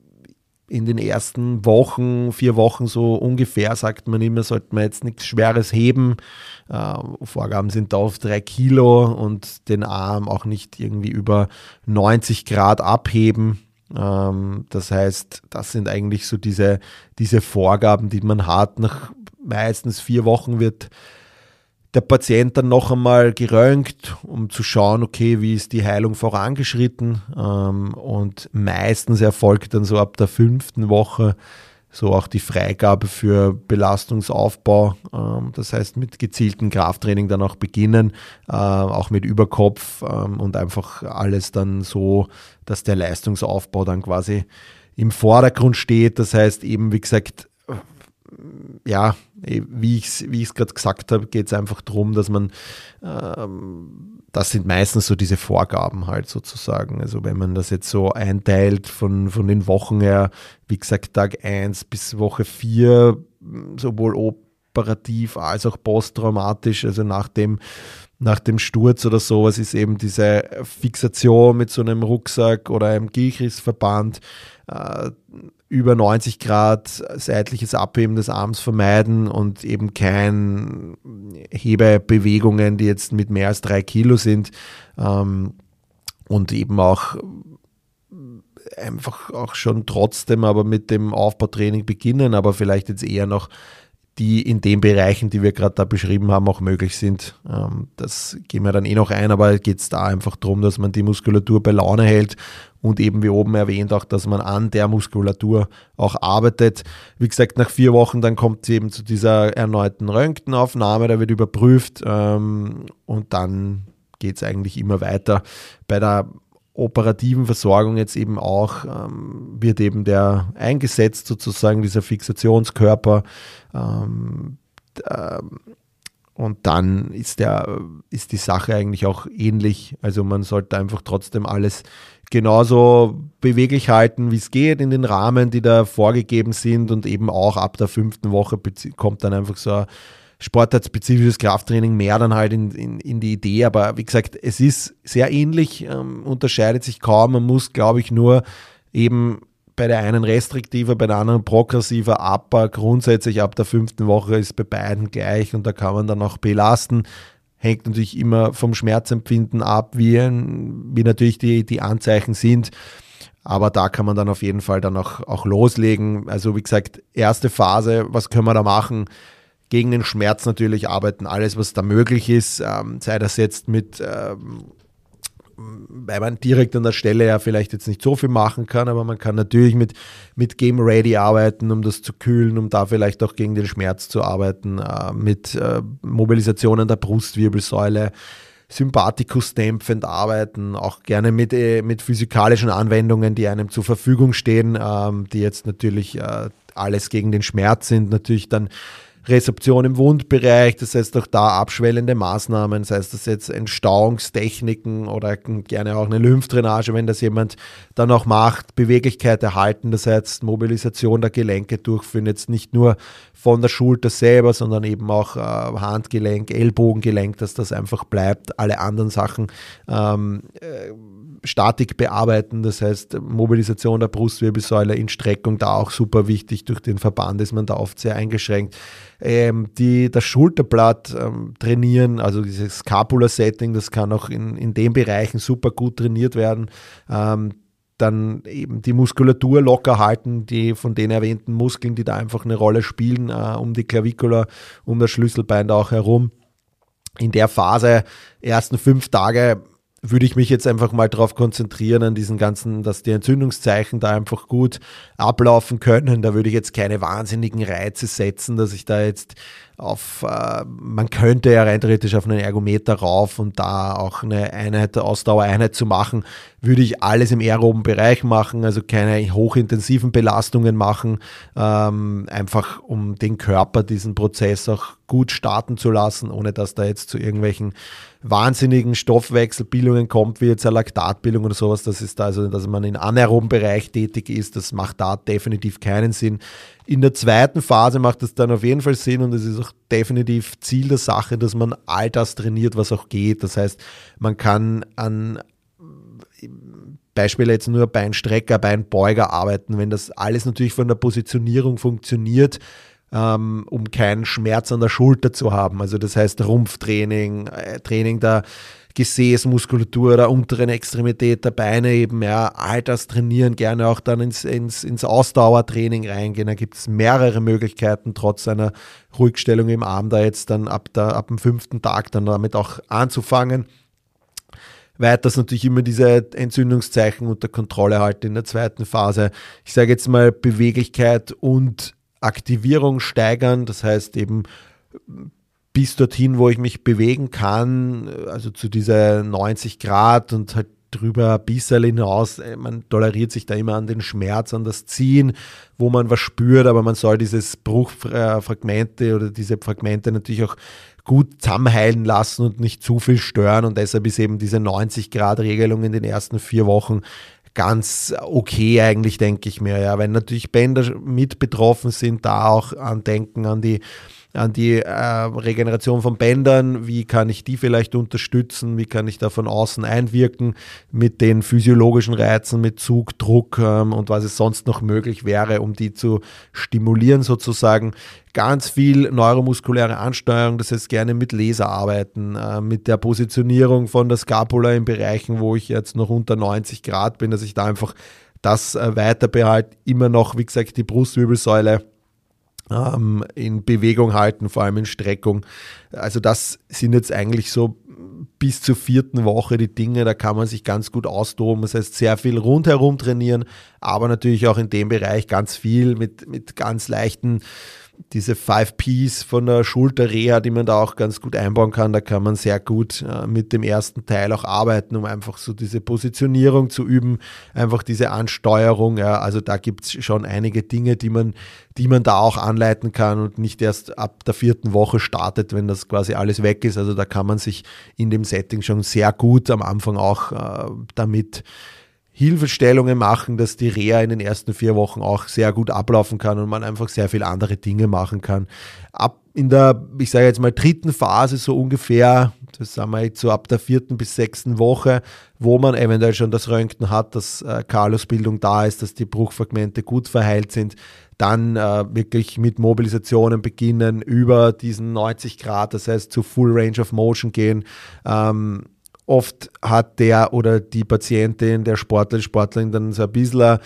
in den ersten Wochen, vier Wochen so ungefähr, sagt man immer, sollte man jetzt nichts Schweres heben. Äh, Vorgaben sind da auf drei Kilo und den Arm auch nicht irgendwie über neunzig Grad abheben. Ähm, das heißt, das sind eigentlich so diese, diese Vorgaben, die man hat. Nach meistens vier Wochen wird der Patient dann noch einmal geröntgt, um zu schauen, okay, wie ist die Heilung vorangeschritten, ähm, und meistens erfolgt dann so ab der fünften Woche so auch die Freigabe für Belastungsaufbau, ähm, das heißt mit gezieltem Krafttraining dann auch beginnen, äh, auch mit Überkopf, ähm, und einfach alles dann so, dass der Leistungsaufbau dann quasi im Vordergrund steht. Das heißt eben, wie gesagt, ja, wie ich es wie ich's gerade gesagt habe, geht es einfach darum, dass man, ähm, das sind meistens so diese Vorgaben halt sozusagen. Also wenn man das jetzt so einteilt von, von den Wochen her, wie gesagt, Tag eins bis Woche vier, sowohl operativ als auch posttraumatisch, also nach dem, nach dem Sturz oder sowas, ist eben diese Fixation mit so einem Rucksack oder einem Gichtverband, äh, über neunzig Grad seitliches Abheben des Arms vermeiden und eben kein Hebebewegungen, die jetzt mit mehr als drei Kilo sind, ähm, und eben auch einfach auch schon trotzdem aber mit dem Aufbautraining beginnen, aber vielleicht jetzt eher noch die in den Bereichen, die wir gerade da beschrieben haben, auch möglich sind. Ähm, das gehen wir dann eh noch ein, aber geht es da einfach darum, dass man die Muskulatur bei Laune hält und eben wie oben erwähnt auch, dass man an der Muskulatur auch arbeitet. Wie gesagt, nach vier Wochen dann kommt es eben zu dieser erneuten Röntgenaufnahme, da wird überprüft, ähm, und dann geht es eigentlich immer weiter. Bei der operativen Versorgung jetzt eben auch, ähm, wird eben der eingesetzt, sozusagen dieser Fixationskörper, ähm, äh, und dann ist, der, ist die Sache eigentlich auch ähnlich. Also man sollte einfach trotzdem alles genauso beweglich halten, wie es geht, in den Rahmen, die da vorgegeben sind, und eben auch ab der fünften Woche kommt dann einfach so ein sportartspezifisches Krafttraining mehr dann halt in, in, in die Idee, aber wie gesagt, es ist sehr ähnlich, ähm, unterscheidet sich kaum, man muss, glaube ich, nur eben bei der einen restriktiver, bei der anderen progressiver, aber grundsätzlich ab der fünften Woche ist bei beiden gleich und da kann man dann auch belasten. Hängt natürlich immer vom Schmerzempfinden ab, wie, wie natürlich die, die Anzeichen sind. Aber da kann man dann auf jeden Fall dann auch, auch loslegen. Also wie gesagt, erste Phase, was können wir da machen? Gegen den Schmerz natürlich arbeiten, alles was da möglich ist, ähm, sei das jetzt mit, ähm, weil man direkt an der Stelle ja vielleicht jetzt nicht so viel machen kann, aber man kann natürlich mit, mit Game Ready arbeiten, um das zu kühlen, um da vielleicht auch gegen den Schmerz zu arbeiten, äh, mit äh, Mobilisationen der Brustwirbelsäule, Sympathikus dämpfend arbeiten, auch gerne mit, äh, mit physikalischen Anwendungen, die einem zur Verfügung stehen, ähm, die jetzt natürlich äh, alles gegen den Schmerz sind, natürlich dann Resorption im Wundbereich, das heißt auch da abschwellende Maßnahmen, das heißt das jetzt Entstauungstechniken oder gerne auch eine Lymphdrainage, wenn das jemand dann auch macht, Beweglichkeit erhalten, das heißt Mobilisation der Gelenke durchführen, jetzt nicht nur von der Schulter selber, sondern eben auch äh, Handgelenk, Ellbogengelenk, dass das einfach bleibt, alle anderen Sachen ähm, äh, Statik bearbeiten, das heißt Mobilisation der Brustwirbelsäule in Streckung, da auch super wichtig, durch den Verband ist man da oft sehr eingeschränkt. Ähm, die, das Schulterblatt ähm, trainieren, also dieses Scapula-Setting, das kann auch in, in den Bereichen super gut trainiert werden. Ähm, dann eben die Muskulatur locker halten, die von den erwähnten Muskeln, die da einfach eine Rolle spielen, äh, um die Klavikula, um das Schlüsselbein da auch herum. In der Phase, ersten fünf Tage, würde ich mich jetzt einfach mal darauf konzentrieren, an diesen ganzen, dass die Entzündungszeichen da einfach gut ablaufen können. Da würde ich jetzt keine wahnsinnigen Reize setzen, dass ich da jetzt auf, äh, man könnte ja rein theoretisch auf einen Ergometer rauf und da auch eine Einheit, Ausdauereinheit zu machen, würde ich alles im aeroben Bereich machen, also keine hochintensiven Belastungen machen, ähm, einfach um den Körper diesen Prozess auch gut starten zu lassen, ohne dass da jetzt zu irgendwelchen wahnsinnigen Stoffwechselbildungen kommt, wie jetzt eine Laktatbildung oder sowas. Das ist da also, dass man im anaeroben Bereich tätig ist, das macht da definitiv keinen Sinn. In der zweiten Phase macht es dann auf jeden Fall Sinn und es ist auch definitiv Ziel der Sache, dass man all das trainiert, was auch geht. Das heißt, man kann an Beispiel jetzt nur Beinstrecker, Beinbeuger arbeiten, wenn das alles natürlich von der Positionierung funktioniert, ähm, um keinen Schmerz an der Schulter zu haben. Also das heißt Rumpftraining, äh, Training der Gesäßmuskulatur der unteren Extremität der Beine eben, ja, all das trainieren, gerne auch dann ins, ins, ins Ausdauertraining reingehen. Da gibt es mehrere Möglichkeiten, trotz einer Ruhigstellung im Arm da jetzt dann ab, der, ab dem fünften Tag dann damit auch anzufangen. Weiters natürlich immer diese Entzündungszeichen unter Kontrolle halten in der zweiten Phase. Ich sage jetzt mal Beweglichkeit und Aktivierung steigern, das heißt eben bis dorthin, wo ich mich bewegen kann, also zu dieser neunzig Grad und halt drüber ein bisschen hinaus. Man toleriert sich da immer an den Schmerz, an das Ziehen, wo man was spürt, aber man soll dieses Bruchfragmente oder diese Fragmente natürlich auch gut zusammenheilen lassen und nicht zu viel stören, und deshalb ist eben diese neunzig-Grad-Regelung in den ersten vier Wochen ganz okay eigentlich, denke ich mir. Ja, wenn natürlich Bänder mit betroffen sind, da auch an denken an die an die äh, Regeneration von Bändern, wie kann ich die vielleicht unterstützen, wie kann ich da von außen einwirken mit den physiologischen Reizen, mit Zug, Druck ähm, und was es sonst noch möglich wäre, um die zu stimulieren sozusagen. Ganz viel neuromuskuläre Ansteuerung, das heißt gerne mit Laser arbeiten, äh, mit der Positionierung von der Scapula in Bereichen, wo ich jetzt noch unter neunzig Grad bin, dass ich da einfach das äh, weiter behalte, immer noch, wie gesagt, die Brustwirbelsäule Ähm, in Bewegung halten, vor allem in Streckung. Also das sind jetzt eigentlich so bis zur vierten Woche die Dinge, da kann man sich ganz gut austoben. Das heißt, sehr viel rundherum trainieren, aber natürlich auch in dem Bereich ganz viel mit, mit ganz leichten, diese Five Ps von der Schulterreha, die man da auch ganz gut einbauen kann. Da kann man sehr gut äh, mit dem ersten Teil auch arbeiten, um einfach so diese Positionierung zu üben, einfach diese Ansteuerung. Ja. Also da gibt es schon einige Dinge, die man, die man da auch anleiten kann und nicht erst ab der vierten Woche startet, wenn das quasi alles weg ist. Also da kann man sich in dem Setting schon sehr gut am Anfang auch äh, damit Hilfestellungen machen, dass die Reha in den ersten vier Wochen auch sehr gut ablaufen kann und man einfach sehr viele andere Dinge machen kann. Ab in der, ich sage jetzt mal, dritten Phase so ungefähr, das sagen wir jetzt so ab der vierten bis sechsten Woche, wo man eventuell schon das Röntgen hat, dass äh, Kalusbildung da ist, dass die Bruchfragmente gut verheilt sind, dann äh, wirklich mit Mobilisationen beginnen, über diesen neunzig Grad, das heißt zu Full Range of Motion gehen. Ähm, Oft hat der oder die Patientin, der Sportler, die Sportlerin dann so ein bisschen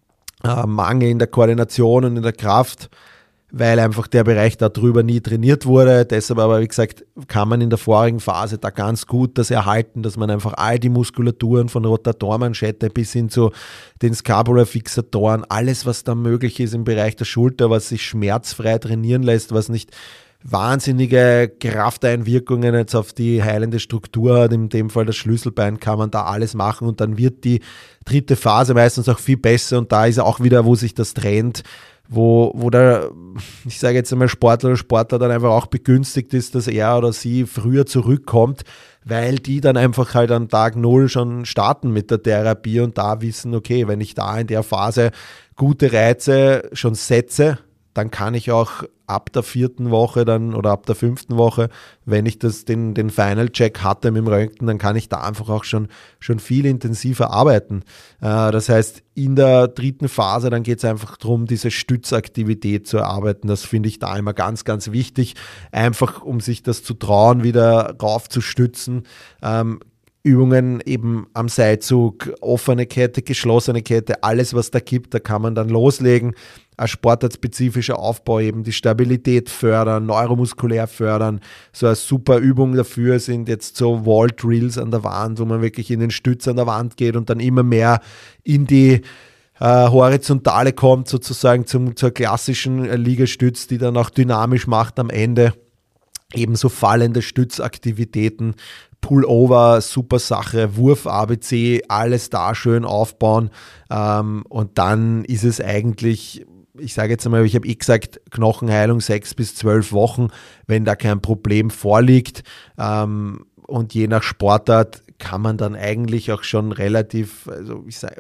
äh, Mangel in der Koordination und in der Kraft, weil einfach der Bereich darüber nie trainiert wurde. Deshalb aber, wie gesagt, kann man in der vorigen Phase da ganz gut das erhalten, dass man einfach all die Muskulaturen von Rotatormanschette bis hin zu den Scapularfixatoren, alles, was da möglich ist im Bereich der Schulter, was sich schmerzfrei trainieren lässt, was nicht wahnsinnige Krafteinwirkungen jetzt auf die heilende Struktur hat, in dem Fall das Schlüsselbein, kann man da alles machen und dann wird die dritte Phase meistens auch viel besser und da ist auch wieder, wo sich das trennt, wo, wo der, ich sage jetzt einmal Sportler oder Sportler dann einfach auch begünstigt ist, dass er oder sie früher zurückkommt, weil die dann einfach halt an Tag Null schon starten mit der Therapie und da wissen, okay, wenn ich da in der Phase gute Reize schon setze, dann kann ich auch ab der vierten Woche dann oder ab der fünften Woche, wenn ich das den, den Final-Check hatte mit dem Röntgen, dann kann ich da einfach auch schon, schon viel intensiver arbeiten. Äh, das heißt, in der dritten Phase, dann geht es einfach darum, diese Stützaktivität zu erarbeiten. Das finde ich da immer ganz, ganz wichtig, einfach um sich das zu trauen, wieder rauf zu stützen. Ähm, Übungen eben am Seilzug, offene Kette, geschlossene Kette, alles was da gibt, da kann man dann loslegen. Ein sportartspezifischer Aufbau, eben die Stabilität fördern, neuromuskulär fördern. So eine super Übung dafür sind jetzt so Wall Drills an der Wand, wo man wirklich in den Stütz an der Wand geht und dann immer mehr in die äh, Horizontale kommt, sozusagen zum, zur klassischen Liegestütz, die dann auch dynamisch macht am Ende. Ebenso fallende Stützaktivitäten, Pullover, super Sache, Wurf A B C, alles da schön aufbauen ähm, und dann ist es eigentlich, ich sage jetzt einmal, ich habe eh gesagt, Knochenheilung sechs bis zwölf Wochen, wenn da kein Problem vorliegt ähm, und je nach Sportart kann man dann eigentlich auch schon relativ, also ich sage,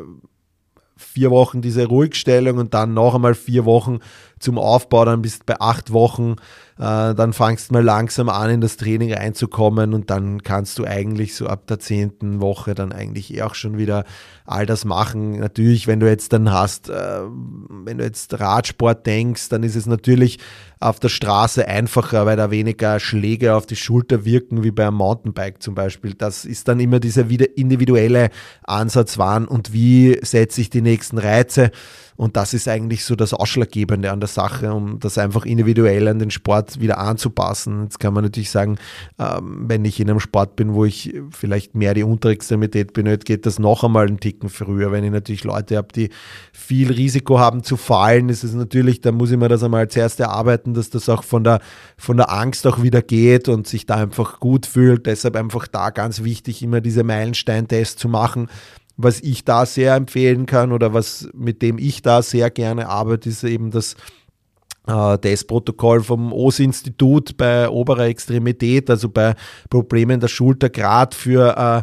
vier Wochen diese Ruhigstellung und dann noch einmal vier Wochen zum Aufbau, dann bist du bei acht Wochen, äh, dann fangst du mal langsam an, in das Training reinzukommen und dann kannst du eigentlich so ab der zehnten Woche dann eigentlich eh auch schon wieder all das machen. Natürlich, wenn du jetzt dann hast, äh, wenn du jetzt Radsport denkst, dann ist es natürlich auf der Straße einfacher, weil da weniger Schläge auf die Schulter wirken, wie bei einem Mountainbike zum Beispiel. Das ist dann immer dieser individuelle Ansatz, wann und wie setze ich die nächsten Reize. Und das ist eigentlich so das Ausschlaggebende an der Sache, um das einfach individuell an den Sport wieder anzupassen. Jetzt kann man natürlich sagen, ähm, wenn ich in einem Sport bin, wo ich vielleicht mehr die Unterextremität benötige, geht das noch einmal einen Ticken früher. Wenn ich natürlich Leute habe, die viel Risiko haben zu fallen, ist es natürlich, da muss ich mir das einmal zuerst erarbeiten, dass das auch von der, von der Angst auch wieder geht und sich da einfach gut fühlt. Deshalb einfach da ganz wichtig, immer diese Meilenstein-Tests zu machen. Was ich da sehr empfehlen kann oder was mit dem ich da sehr gerne arbeite, ist eben das äh, Testprotokoll vom O S I-Institut bei oberer Extremität, also bei Problemen der Schulter, gerade für äh,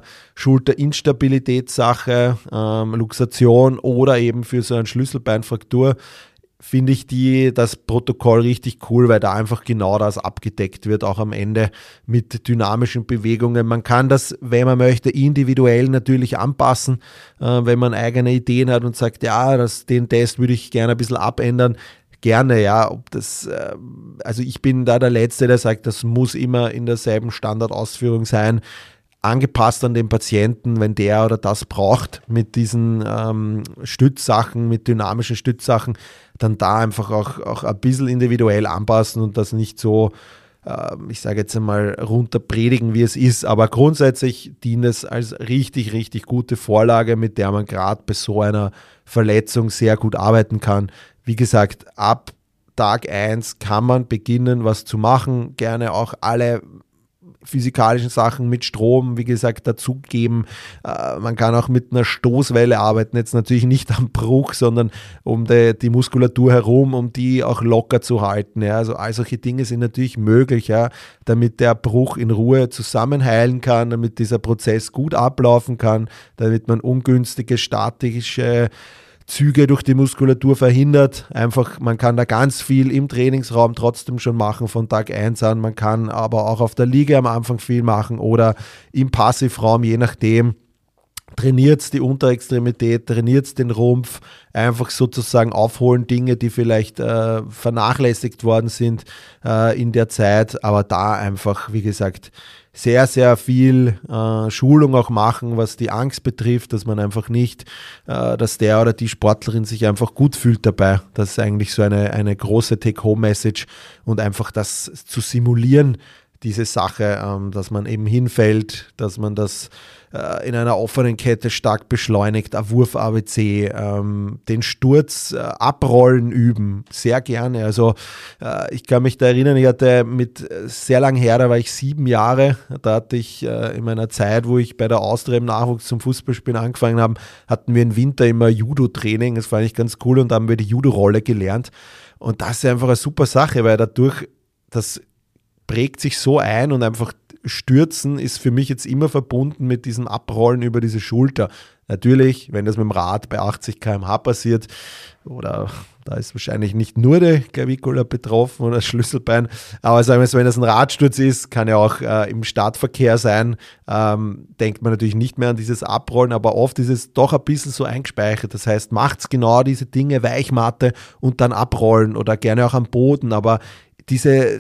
Schulterinstabilitätssache, ähm, Luxation oder eben für so eine Schlüsselbeinfraktur, finde ich die, das Protokoll richtig cool, weil da einfach genau das abgedeckt wird, auch am Ende mit dynamischen Bewegungen. Man kann das, wenn man möchte, individuell natürlich anpassen, äh, wenn man eigene Ideen hat und sagt, ja, das, den Test würde ich gerne ein bisschen abändern. Gerne, ja, ob das, äh, also ich bin da der Letzte, der sagt, das muss immer in derselben Standardausführung sein, angepasst an den Patienten, wenn der oder das braucht mit diesen ähm, Stützsachen, mit dynamischen Stützsachen, dann da einfach auch, auch ein bisschen individuell anpassen und das nicht so, äh, ich sage jetzt einmal, runterpredigen, wie es ist. Aber grundsätzlich dient es als richtig, richtig gute Vorlage, mit der man gerade bei so einer Verletzung sehr gut arbeiten kann. Wie gesagt, ab Tag eins kann man beginnen, was zu machen, gerne auch alle physikalischen Sachen mit Strom, wie gesagt, dazugeben. Äh, man kann auch mit einer Stoßwelle arbeiten, jetzt natürlich nicht am Bruch, sondern um die, die Muskulatur herum, um die auch locker zu halten. Ja. Also all solche Dinge sind natürlich möglich, ja, damit der Bruch in Ruhe zusammenheilen kann, damit dieser Prozess gut ablaufen kann, damit man ungünstige statische Züge durch die Muskulatur verhindert. Einfach, man kann da ganz viel im Trainingsraum trotzdem schon machen von Tag eins an. Man kann aber auch auf der Liege am Anfang viel machen oder im Passivraum, je nachdem. Trainiert es die Unterextremität, trainiert es den Rumpf, einfach sozusagen aufholen Dinge, die vielleicht äh, vernachlässigt worden sind äh, in der Zeit, aber da einfach, wie gesagt, sehr, sehr viel äh, Schulung auch machen, was die Angst betrifft, dass man einfach nicht, äh, dass der oder die Sportlerin sich einfach gut fühlt dabei. Das ist eigentlich so eine, eine große Take-Home-Message und einfach das zu simulieren, diese Sache, ähm, dass man eben hinfällt, dass man das äh, in einer offenen Kette stark beschleunigt, ein Wurf-A B C, ähm, den Sturz äh, abrollen üben, sehr gerne. Also äh, ich kann mich da erinnern, ich hatte mit sehr lang her, da war ich sieben Jahre, da hatte ich äh, in meiner Zeit, wo ich bei der Austria im Nachwuchs zum Fußballspielen angefangen habe, hatten wir im Winter immer Judo-Training, das fand ich ganz cool und da haben wir die Judo-Rolle gelernt und das ist einfach eine super Sache, weil dadurch das prägt sich so ein und einfach Stürzen ist für mich jetzt immer verbunden mit diesem Abrollen über diese Schulter. Natürlich, wenn das mit dem Rad bei achtzig Kilometer pro Stunde passiert oder da ist wahrscheinlich nicht nur der Clavicula betroffen oder das Schlüsselbein, aber sagen wir es, wenn das ein Radsturz ist, kann ja auch äh, im Startverkehr sein, ähm, denkt man natürlich nicht mehr an dieses Abrollen, aber oft ist es doch ein bisschen so eingespeichert. Das heißt, macht's genau diese Dinge, Weichmatte und dann abrollen oder gerne auch am Boden, aber Diese,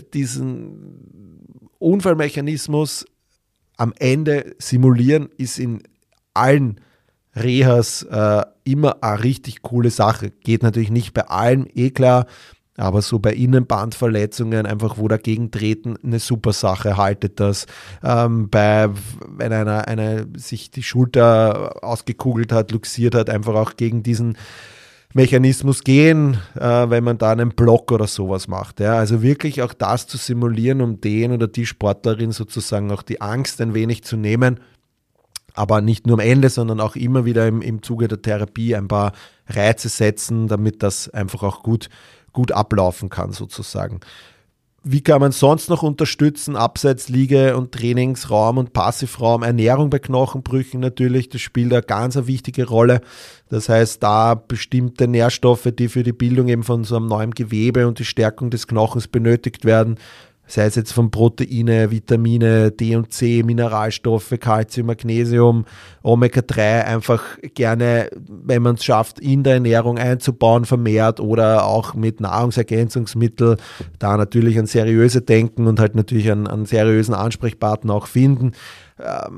diesen Unfallmechanismus am Ende simulieren ist in allen Rehas äh, immer eine richtig coole Sache. Geht natürlich nicht bei allen, eh klar, aber so bei Innenbandverletzungen, einfach wo dagegen treten, eine super Sache, haltet das. Ähm, bei, wenn einer eine, sich die Schulter ausgekugelt hat, luxiert hat, einfach auch gegen diesen Mechanismus gehen, äh, wenn man da einen Block oder sowas macht. Ja. Also wirklich auch das zu simulieren, um den oder die Sportlerin sozusagen auch die Angst ein wenig zu nehmen, aber nicht nur am Ende, sondern auch immer wieder im, im Zuge der Therapie ein paar Reize setzen, damit das einfach auch gut, gut ablaufen kann sozusagen. Wie kann man sonst noch unterstützen? Abseits Liege- und Trainingsraum und Passivraum, Ernährung bei Knochenbrüchen natürlich, das spielt eine ganz eine wichtige Rolle. Das heißt, da bestimmte Nährstoffe, die für die Bildung eben von so einem neuen Gewebe und die Stärkung des Knochens benötigt werden, sei es jetzt von Proteine, Vitamine, D und C, Mineralstoffe, Calcium, Magnesium, Omega drei, einfach gerne, wenn man es schafft, in der Ernährung einzubauen, vermehrt oder auch mit Nahrungsergänzungsmitteln, da natürlich an seriöse denken und halt natürlich einen, einen seriösen Ansprechpartner auch finden. Ähm,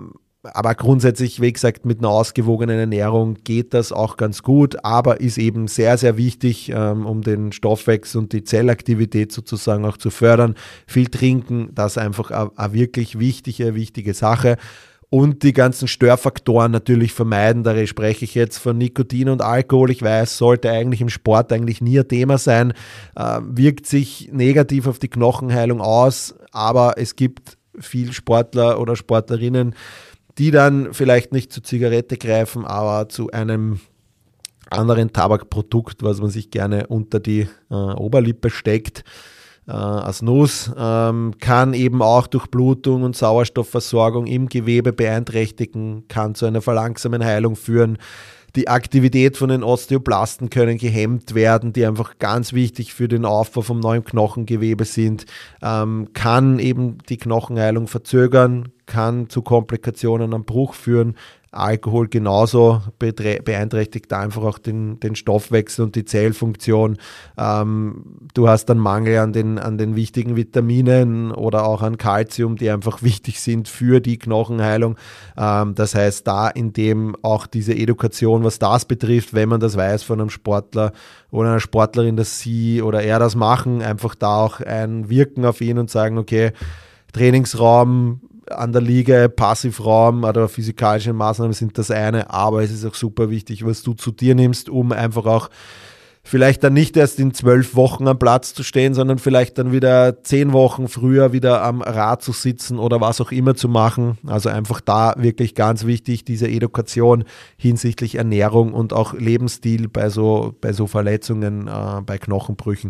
aber grundsätzlich, wie gesagt, mit einer ausgewogenen Ernährung geht das auch ganz gut, aber ist eben sehr, sehr wichtig, ähm, um den Stoffwechsel und die Zellaktivität sozusagen auch zu fördern. Viel trinken, das ist einfach eine wirklich wichtige, wichtige Sache. Und die ganzen Störfaktoren natürlich vermeiden. Da spreche ich jetzt von Nikotin und Alkohol. Ich weiß, sollte eigentlich im Sport eigentlich nie ein Thema sein. Äh, wirkt sich negativ auf die Knochenheilung aus, aber es gibt viele Sportler oder Sportlerinnen, die dann vielleicht nicht zur Zigarette greifen, aber zu einem anderen Tabakprodukt, was man sich gerne unter die äh, Oberlippe steckt. Äh, als Nuss, ähm, kann eben auch Durchblutung und Sauerstoffversorgung im Gewebe beeinträchtigen, kann zu einer verlangsamen Heilung führen. Die Aktivität von den Osteoblasten können gehemmt werden, die einfach ganz wichtig für den Aufbau vom neuen Knochengewebe sind, ähm, kann eben die Knochenheilung verzögern, kann zu Komplikationen am Bruch führen. Alkohol genauso beeinträchtigt einfach auch den, den Stoffwechsel und die Zellfunktion. Ähm, du hast einen Mangel an den, an den wichtigen Vitaminen oder auch an Kalzium, die einfach wichtig sind für die Knochenheilung. Ähm, das heißt, da in dem auch diese Edukation, was das betrifft, wenn man das weiß von einem Sportler oder einer Sportlerin, dass sie oder er das machen, einfach da auch einwirken auf ihn und sagen, okay, Trainingsraum, an der Liga, Passivraum oder physikalische Maßnahmen sind das eine, aber es ist auch super wichtig, was du zu dir nimmst, um einfach auch vielleicht dann nicht erst in zwölf Wochen am Platz zu stehen, sondern vielleicht dann wieder zehn Wochen früher wieder am Rad zu sitzen oder was auch immer zu machen. Also einfach da wirklich ganz wichtig, diese Edukation hinsichtlich Ernährung und auch Lebensstil bei so, bei so Verletzungen, äh, bei Knochenbrüchen.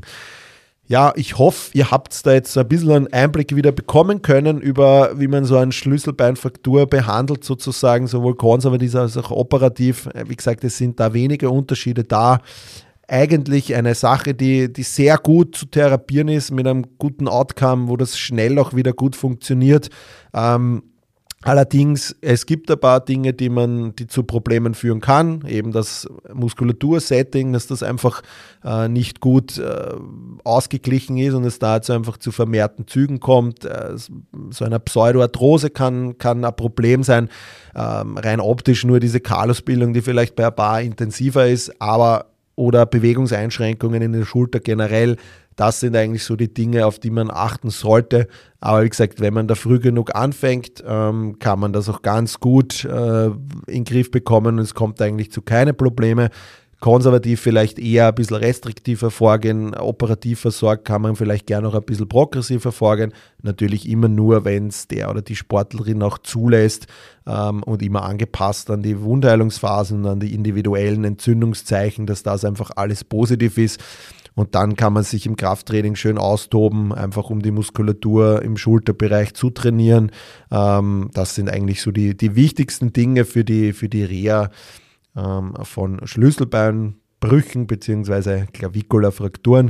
Ja, ich hoffe, ihr habt da jetzt ein bisschen einen Einblick wieder bekommen können über, wie man so eine Schlüsselbeinfraktur behandelt, sozusagen, sowohl konservativ als auch operativ. Wie gesagt, es sind da wenige Unterschiede da. Eigentlich eine Sache, die, die sehr gut zu therapieren ist, mit einem guten Outcome, wo das schnell auch wieder gut funktioniert. Ähm, Allerdings, es gibt ein paar Dinge, die man, die zu Problemen führen kann. Eben das Muskulatursetting, dass das einfach äh, nicht gut äh, ausgeglichen ist und es dazu einfach zu vermehrten Zügen kommt. Äh, so eine Pseudoarthrose kann, kann ein Problem sein. Ähm, rein optisch nur diese Kalusbildung, die vielleicht bei ein paar intensiver ist, aber oder Bewegungseinschränkungen in der Schulter generell. Das sind eigentlich so die Dinge, auf die man achten sollte. Aber wie gesagt, wenn man da früh genug anfängt, ähm, kann man das auch ganz gut äh, in den Griff bekommen und es kommt eigentlich zu keinen Problemen. Konservativ vielleicht eher ein bisschen restriktiver vorgehen, operativ versorgt kann man vielleicht gerne noch ein bisschen progressiver vorgehen. Natürlich immer nur, wenn es der oder die Sportlerin auch zulässt ähm, und immer angepasst an die Wundheilungsphasen, an die individuellen Entzündungszeichen, dass das einfach alles positiv ist. Und dann kann man sich im Krafttraining schön austoben, einfach um die Muskulatur im Schulterbereich zu trainieren. Ähm, das sind eigentlich so die, die wichtigsten Dinge für die, für die Reha ähm, von Schlüsselbeinbrüchen bzw. Klavikulafrakturen.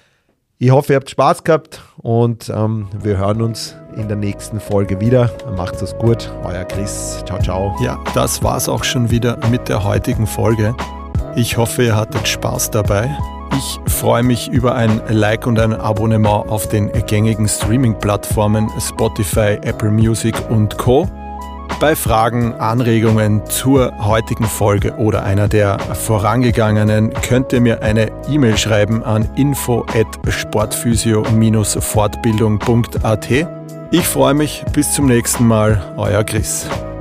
Ich hoffe, ihr habt Spaß gehabt und ähm, wir hören uns in der nächsten Folge wieder. Macht's es gut, euer Chris. Ciao, ciao. Ja, das war's auch schon wieder mit der heutigen Folge. Ich hoffe, ihr hattet Spaß dabei. Ich freue mich über ein Like und ein Abonnement auf den gängigen Streaming-Plattformen Spotify, Apple Music und Co. Bei Fragen, Anregungen zur heutigen Folge oder einer der vorangegangenen könnt ihr mir eine E-Mail schreiben an info at sportphysio Bindestrich fortbildung punkt at. Ich freue mich, bis zum nächsten Mal, euer Chris.